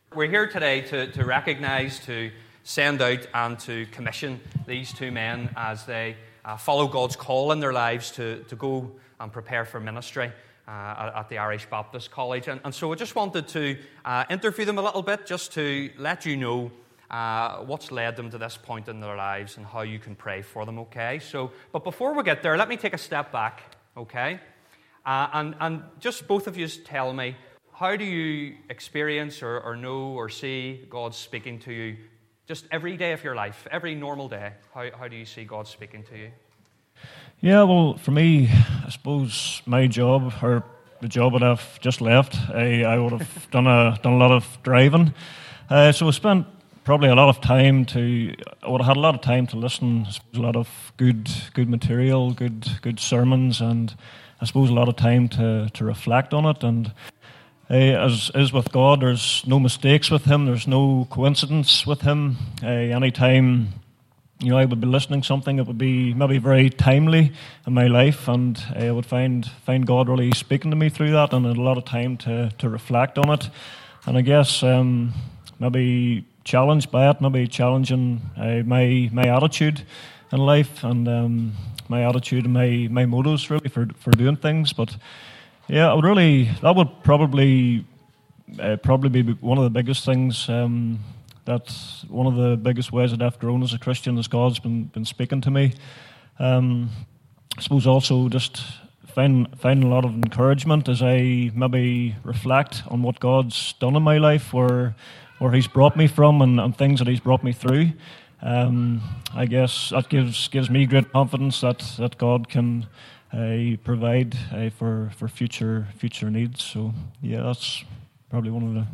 We're here today to recognise, to send out and to commission these two men as they follow God's call in their lives to go and prepare for ministry at the Irish Baptist College. And so I just wanted to interview them a little bit, just to let you know what's led them to this point in their lives and how you can pray for them, okay? But before we get there, let me take a step back, okay? And just both of you tell me, how do you experience or know or see God speaking to you just every day of your life, every normal day? How do you see God speaking to you? Yeah, well, for me, I suppose my job, or the job that I've just left, I would have done a lot of driving. So I spent probably a lot of time I would have had a lot of time to listen, I suppose a lot of good material, good sermons, and I suppose a lot of time to reflect on it. And as is with God, there's no mistakes with Him. There's no coincidence with Him. Any time, I would be listening to something, it would be maybe very timely in my life, and I would find God really speaking to me through that, and I had a lot of time to reflect on it. And I guess maybe challenged by it, maybe challenging my attitude in life, and my attitude and my motives really for doing things. But yeah, that would probably be one of the biggest things. That's one of the biggest ways that I've grown as a Christian, as God's been speaking to me. I suppose also just find a lot of encouragement as I maybe reflect on what God's done in my life, where He's brought me from, and things that He's brought me through. I guess that gives me great confidence that God can provide for future needs. So yeah, that's probably one of the.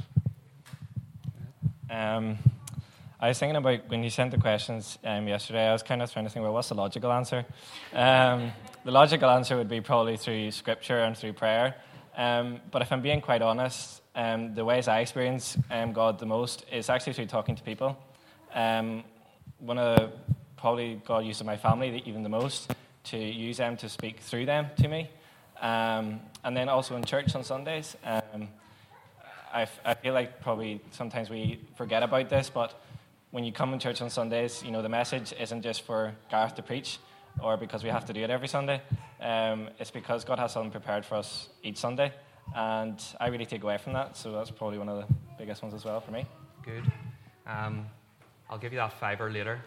I was thinking about when you sent the questions yesterday. I was kind of trying to think, well, what's the logical answer? The logical answer would be probably through Scripture and through prayer. But if I'm being quite honest, the ways I experience God the most is actually through talking to people. One of probably God uses my family even the most, to use them to speak through them to me. And then also in church on Sundays. I feel like probably sometimes we forget about this, but when you come in church on Sundays, the message isn't just for Gareth to preach, or because we have to do it every Sunday. It's because God has something prepared for us each Sunday, and I really take away from that, so that's probably one of the biggest ones as well for me. Good. I'll give you that fiver later.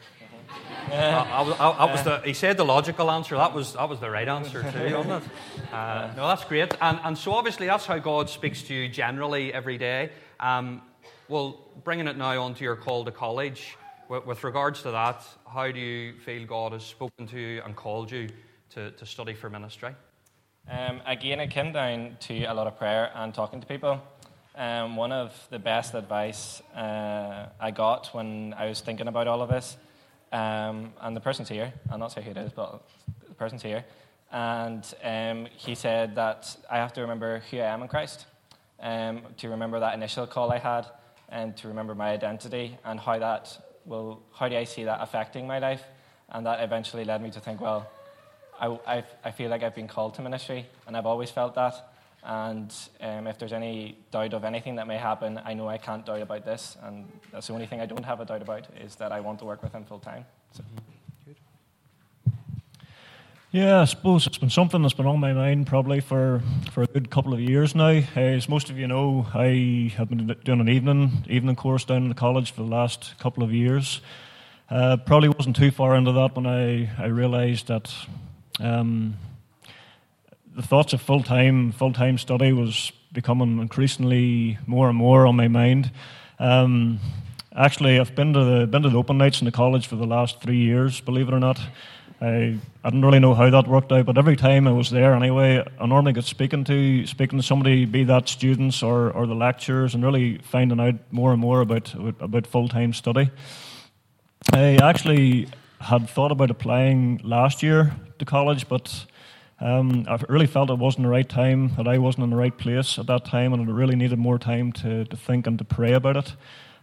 He said the logical answer. That was the right answer too, wasn't it? No, that's great. And so obviously that's how God speaks to you generally every day. Well, bringing it now onto your call to college, with regards to that, how do you feel God has spoken to you and called you to study for ministry? Again, it came down to a lot of prayer and talking to people. One of the best advice I got when I was thinking about all of this, and the person's here, I'll not say who it is, but the person's here, and he said that I have to remember who I am in Christ, to remember that initial call I had, and to remember my identity, and how do I see that affecting my life. And that eventually led me to think, well, I feel like I've been called to ministry, and I've always felt that. And if there's any doubt of anything that may happen, I know I can't doubt about this, and that's the only thing I don't have a doubt about, is that I want to work with Him full time. So. Good. Yeah, I suppose it's been something that's been on my mind probably for a good couple of years now. As most of you know, I have been doing an evening course down in the college for the last couple of years. Probably wasn't too far into that when I realised that the thoughts of full-time study was becoming increasingly more and more on my mind. Actually, I've been to the open nights in the college for the last 3 years, believe it or not. I didn't really know how that worked out, but every time I was there anyway, I normally get speaking to somebody, be that students or the lecturers, and really finding out more and more about full-time study. I actually had thought about applying last year to college, but I really felt it wasn't the right time, that I wasn't in the right place at that time, and I really needed more time to think and to pray about it.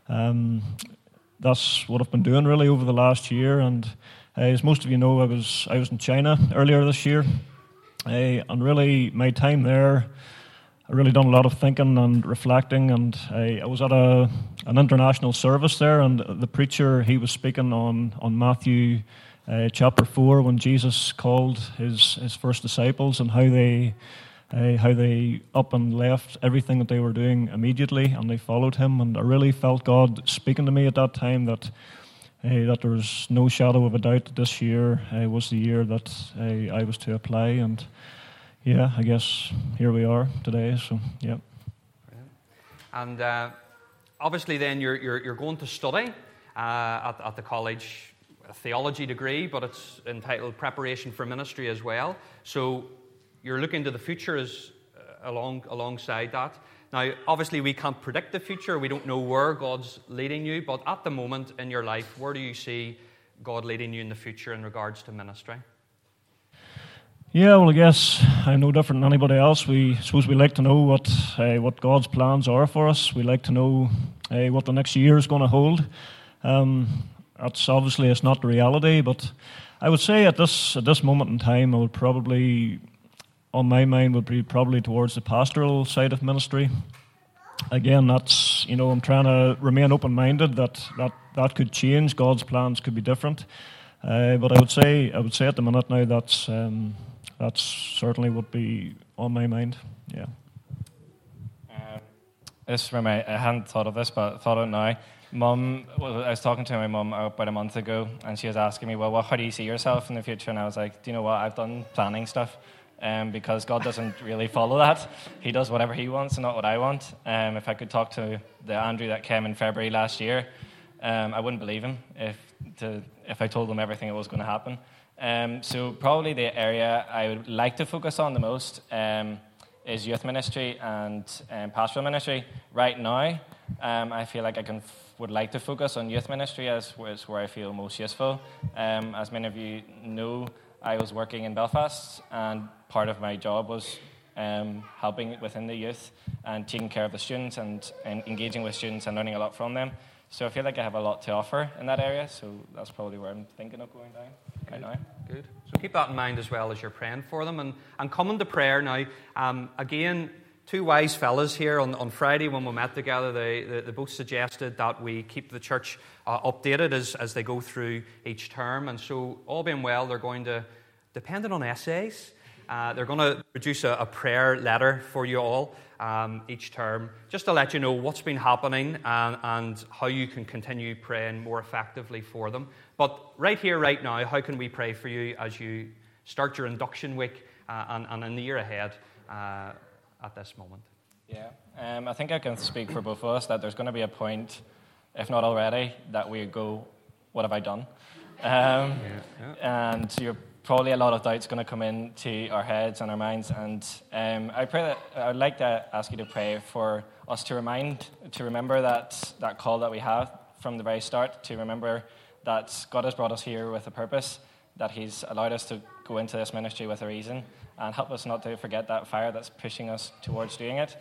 That's what I've been doing really over the last year, and as most of you know, I was in China earlier this year, and really my time there, really done a lot of thinking and reflecting, and I was at an international service there, and the preacher, he was speaking on Matthew chapter 4, when Jesus called his first disciples, and how they up and left everything that they were doing immediately, and they followed him. And I really felt God speaking to me at that time that there was no shadow of a doubt that this year was the year that I was to apply. And yeah, I guess here we are today. So yeah. And obviously, then you're going to study at the college, a theology degree, but it's entitled Preparation for Ministry as well. So you're looking to the future as alongside that. Now, obviously, we can't predict the future. We don't know where God's leading you. But at the moment in your life, where do you see God leading you in the future in regards to ministry? Yeah, well, I guess I'm no different than anybody else. We like to know what God's plans are for us. We like to know what the next year is going to hold. That's obviously it's not the reality, but I would say at this moment in time, I would probably, on my mind, would be probably towards the pastoral side of ministry. Again, that's, I'm trying to remain open-minded that could change. God's plans could be different, but I would say at the minute now that's certainly would be on my mind. Yeah. I hadn't thought of this, but thought of it now. I was talking to my mum about a month ago, and she was asking me, well, how do you see yourself in the future? And I was like, do you know what? I've done planning stuff, because God doesn't really follow that. He does whatever he wants and not what I want. If I could talk to the Andrew that came in February last year, I wouldn't believe him if I told him everything that was going to happen. So probably the area I would like to focus on the most is youth ministry and pastoral ministry. Right now, I feel like would like to focus on youth ministry as where I feel most useful. As many of you know, I was working in Belfast, and part of my job was helping within the youth and taking care of the students and engaging with students and learning a lot from them. So I feel like I have a lot to offer in that area, so that's probably where I'm thinking of going down right now. Good. So keep that in mind as well as you're praying for them. And coming to prayer now, again, two wise fellas here on Friday when we met together, they both suggested that we keep the church updated as they go through each term. And so, all being well, they're going to, depending on essays, they're going to produce a prayer letter for you all each term, just to let you know what's been happening and how you can continue praying more effectively for them. But right here, right now, how can we pray for you as you start your induction week and in the year ahead at this moment? Yeah, I think I can speak for both of us that there's going to be a point, if not already, that we go, what have I done? And you're probably a lot of doubts going to come into our heads and our minds, and I pray that I'd like to ask you to pray for us to remember that call that we have from the very start, to remember that God has brought us here with a purpose, that He's allowed us to go into this ministry with a reason, and help us not to forget that fire that's pushing us towards doing it.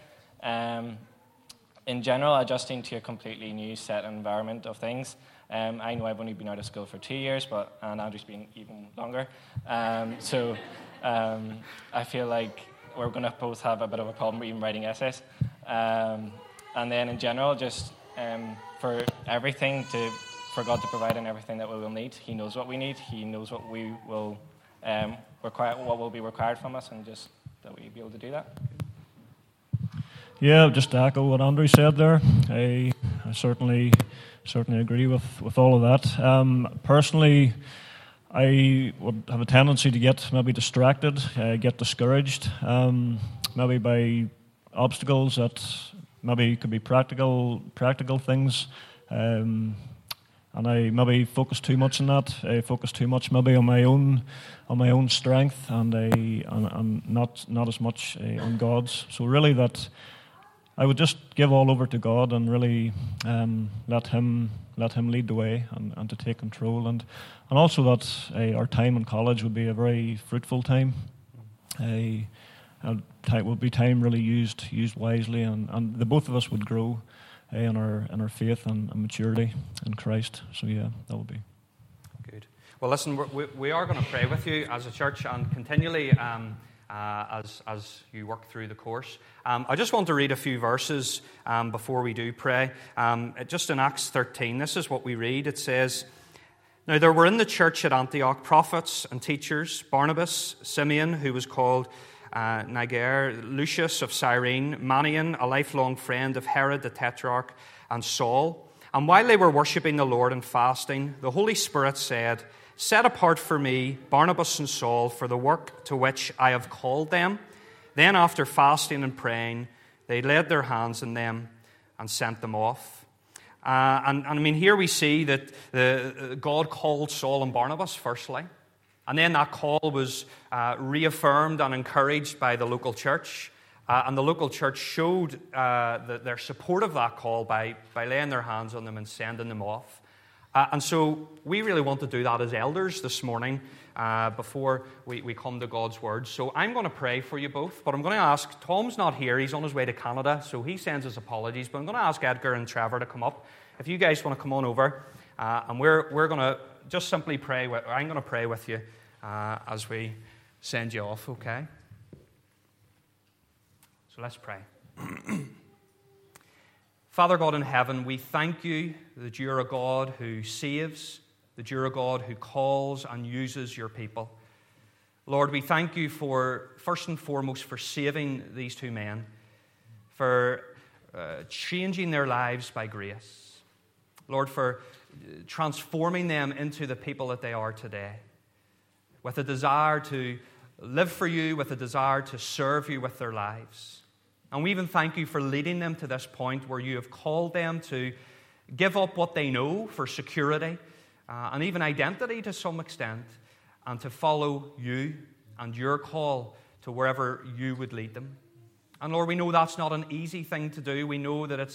In general, adjusting to a completely new set environment of things. I know I've only been out of school for 2 years, and Andrew's been even longer. So I feel like we're going to both have a bit of a problem even writing essays. And then in general, just for everything for God to provide in everything that we will need. He knows what we need. He knows what we will what will be required from us, and just that we be able to do that. Yeah, just to echo what Andrew said there, I certainly agree with all of that. Personally, I would have a tendency to get maybe distracted, get discouraged, maybe by obstacles that maybe could be practical things, and I maybe focus too much on that. I focus too much maybe on my own strength, and not as much on God's. So really, that I would just give all over to God and really let Him lead the way and to take control, and also that our time in college would be a very fruitful time. Would be time really used wisely, and the both of us would grow in our faith and maturity in Christ. So yeah, that would be good. Well, listen, we are going to pray with you as a church, and continually as you work through the course. I just want to read a few verses before we do pray. Just in Acts 13, this is what we read. It says, "Now there were in the church at Antioch prophets and teachers, Barnabas, Simeon, who was called Niger, Lucius of Cyrene, Manaen, a lifelong friend of Herod the Tetrarch, and Saul. And while they were worshipping the Lord and fasting, the Holy Spirit said, 'Set apart for me Barnabas and Saul for the work to which I have called them.' Then after fasting and praying, they laid their hands on them and sent them off." And I mean, here we see that God called Saul and Barnabas firstly. And then that call was reaffirmed and encouraged by the local church. And the local church showed their support of that call by laying their hands on them and sending them off. And so we really want to do that as elders this morning before we come to God's Word. So I'm going to pray for you both, but I'm going to ask, Tom's not here, he's on his way to Canada, so he sends his apologies, but I'm going to ask Edgar and Trevor to come up. If you guys want to come on over, and we're going to just simply pray, I'm going to pray with you as we send you off, okay? So let's pray. Father God in heaven, we thank you that you're a God who saves, that you're a God who calls and uses your people. Lord, we thank you for, first and foremost, for saving these two men, for changing their lives by grace. Lord, for transforming them into the people that they are today, with a desire to live for you, with a desire to serve you with their lives. And we even thank you for leading them to this point where you have called them to give up what they know for security and even identity to some extent, and to follow you and your call to wherever you would lead them. And Lord, we know that's not an easy thing to do. We know that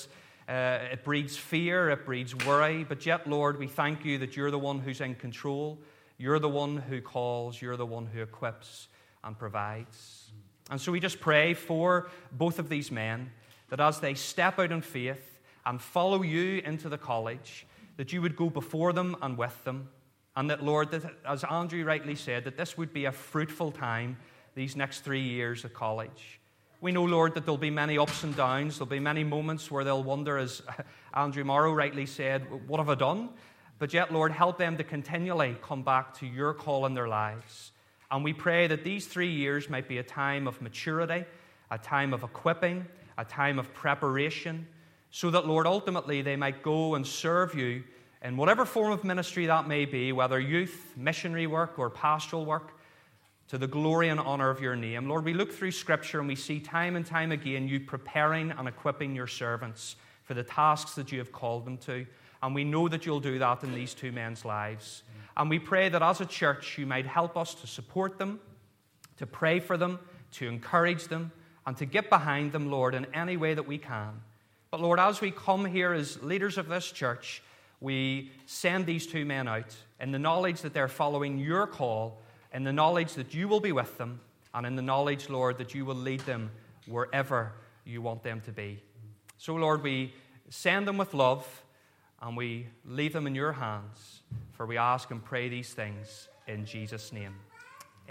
it breeds fear, it breeds worry, but yet, Lord, we thank you that you're the one who's in control. You're the one who calls, you're the one who equips and provides. And so we just pray for both of these men, that as they step out in faith and follow you into the college, that you would go before them and with them. And that, Lord, that, as Andrew rightly said, that this would be a fruitful time, these next 3 years at college. We know, Lord, that there'll be many ups and downs. There'll be many moments where they'll wonder, as Andrew Morrow rightly said, what have I done? But yet, Lord, help them to continually come back to your call in their lives. And we pray that these 3 years might be a time of maturity, a time of equipping, a time of preparation, so that, Lord, ultimately they might go and serve you in whatever form of ministry that may be, whether youth, missionary work, or pastoral work, to the glory and honor of your name. Lord, we look through Scripture and we see time and time again you preparing and equipping your servants for the tasks that you have called them to. And we know that you'll do that in these two men's lives. And we pray that as a church, you might help us to support them, to pray for them, to encourage them, and to get behind them, Lord, in any way that we can. But Lord, as we come here as leaders of this church, we send these two men out in the knowledge that they're following your call, in the knowledge that you will be with them, and in the knowledge, Lord, that you will lead them wherever you want them to be. So, Lord, we send them with love, and we leave them in your hands, for we ask and pray these things in Jesus' name.